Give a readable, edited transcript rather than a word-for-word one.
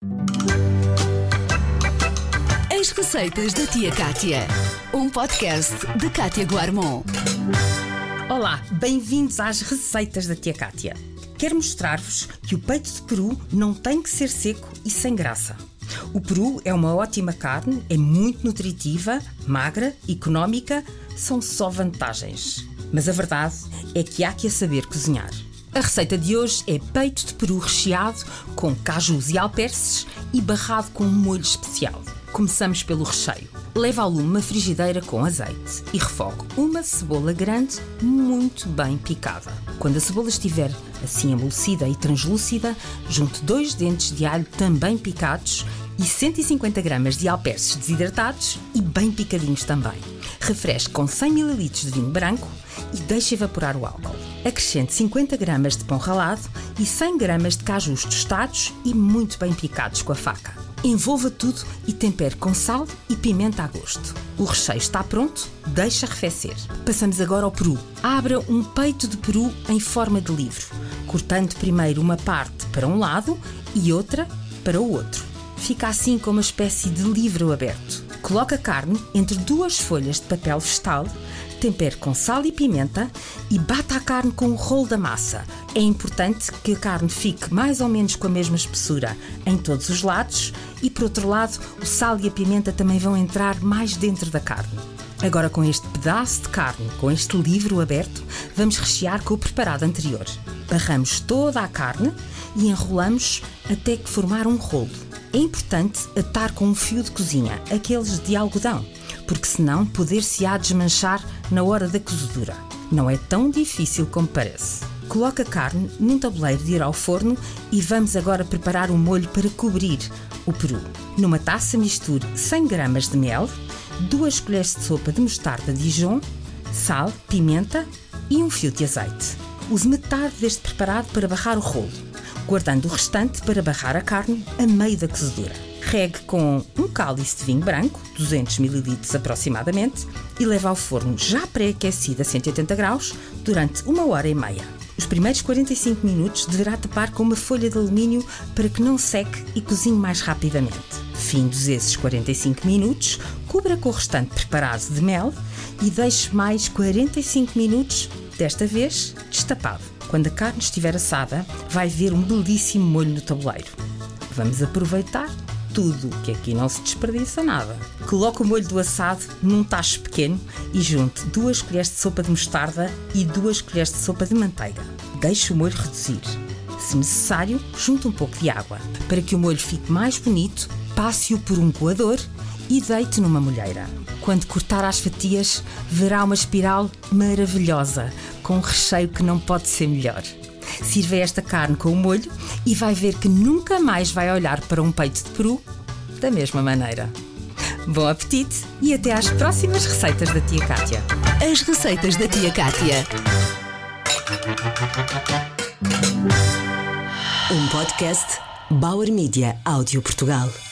As receitas da tia Cátia, um podcast de Cátia Guarmon. Olá, bem-vindos às receitas da tia Cátia. Quero mostrar-vos que o peito de peru não tem que ser seco e sem graça. O peru é uma ótima carne, é muito nutritiva, magra, económica, são só vantagens. Mas a verdade é que há que a saber cozinhar. A receita de hoje é peito de peru recheado com cajus e alperces e barrado com um molho especial. Começamos pelo recheio. Leva ao lume uma frigideira com azeite e refogue uma cebola grande muito bem picada. Quando a cebola estiver assim amolecida e translúcida, junte 2 dentes de alho também picados e 150 gramas de alperces desidratados e bem picadinhos também. Refresque com 100 ml de vinho branco e deixe evaporar o álcool. Acrescente 50 gramas de pão ralado e 100 gramas de cajus tostados e muito bem picados com a faca. Envolva tudo e tempere com sal e pimenta a gosto. O recheio está pronto, deixe arrefecer. Passamos agora ao peru. Abra um peito de peru em forma de livro, cortando primeiro uma parte para um lado e outra para o outro. Fica assim com uma espécie de livro aberto. Coloque a carne entre 2 folhas de papel vegetal, tempere com sal e pimenta e bata a carne com o rolo da massa. É importante que a carne fique mais ou menos com a mesma espessura em todos os lados e, por outro lado, o sal e a pimenta também vão entrar mais dentro da carne. Agora, com este pedaço de carne, com este livro aberto, vamos rechear com o preparado anterior. Barramos toda a carne e enrolamos até que formar um rolo. É importante atar com um fio de cozinha, aqueles de algodão, porque senão poder-se-á desmanchar na hora da cozedura. Não é tão difícil como parece. Coloque a carne num tabuleiro de ir ao forno e vamos agora preparar o molho para cobrir o peru. Numa taça misture 100 gramas de mel, 2 colheres de sopa de mostarda Dijon, sal, pimenta e um fio de azeite. Use metade deste preparado para barrar o rolo, guardando o restante para barrar a carne a meio da cozedura. Regue com um cálice de vinho branco, 200 ml aproximadamente, e leve ao forno já pré-aquecido a 180 graus durante 1h30. Os primeiros 45 minutos deverá tapar com uma folha de alumínio para que não seque e cozinhe mais rapidamente. Findos esses 45 minutos, cubra com o restante preparado de mel e deixe mais 45 minutos, desta vez destapado. Quando a carne estiver assada, vai ver um belíssimo molho no tabuleiro. Vamos aproveitar tudo, que aqui não se desperdiça nada. Coloque o molho do assado num tacho pequeno e junte 2 colheres de sopa de mostarda e 2 colheres de sopa de manteiga. Deixe o molho reduzir. Se necessário, junte um pouco de água. Para que o molho fique mais bonito, passe-o por um coador e deite numa molheira. Quando cortar as fatias, verá uma espiral maravilhosa, com um recheio que não pode ser melhor. Sirva esta carne com o molho e vai ver que nunca mais vai olhar para um peito de peru da mesma maneira. Bom apetite e até às próximas receitas da tia Cátia. As receitas da tia Cátia. Um podcast Bauer Media Áudio Portugal.